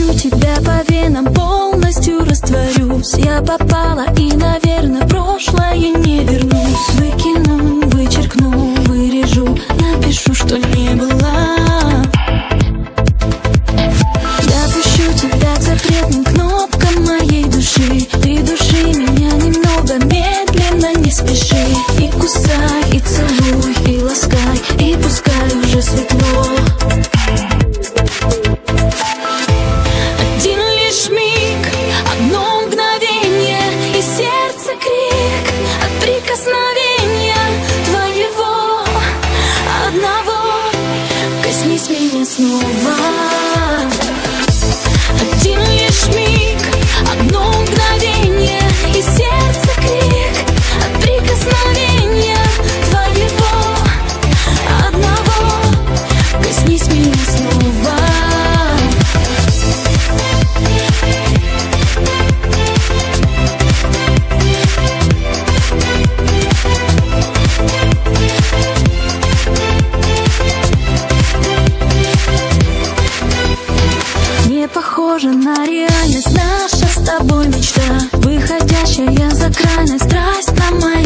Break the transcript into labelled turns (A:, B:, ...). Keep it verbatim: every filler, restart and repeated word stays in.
A: хочу тебя по венам, полностью растворюсь. Я попала и, наверное, в прошлое не вернусь. Выкину, вычеркну, вырежу, напишу, что не была. Я пущу тебя к запретным кнопкам моей души. Ты души меня немного, медленно, не спеши. И кусай, и целуй, и ласкай, и пускай уже светло. Один лишь миг, одно мгновение, и сердце крик от прикосновения твоего одного. Коснись меня снова. Один лишь миг, одно мгновение, и сердце крик от прикосновения твоего одного. Коснись меня снова. Не похоже на реальность наша с тобой мечта, выходящая за крайность, страсть на моей.